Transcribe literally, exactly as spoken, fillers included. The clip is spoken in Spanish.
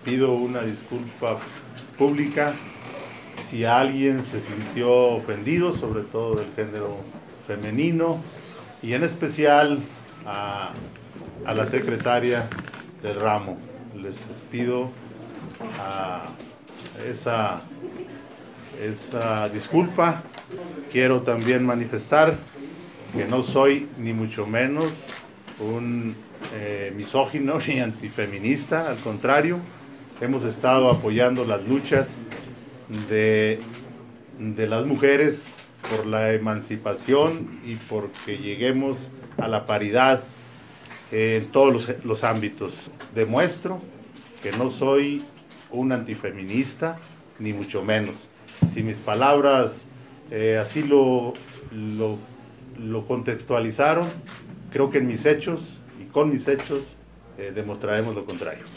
pido una disculpa pública si alguien se sintió ofendido, sobre todo del género femenino, y en especial a, a la secretaria del ramo. Les pido a esa, esa disculpa. Quiero también manifestar que no soy ni mucho menos un eh, misógino ni antifeminista, al contrario, hemos estado apoyando las luchas de, de las mujeres por la emancipación y porque lleguemos a la paridad en todos los, los ámbitos. Demuestro que no soy un antifeminista, ni mucho menos. Si mis palabras eh, así lo, lo, lo contextualizaron, creo que en mis hechos y con mis hechos eh, demostraremos lo contrario.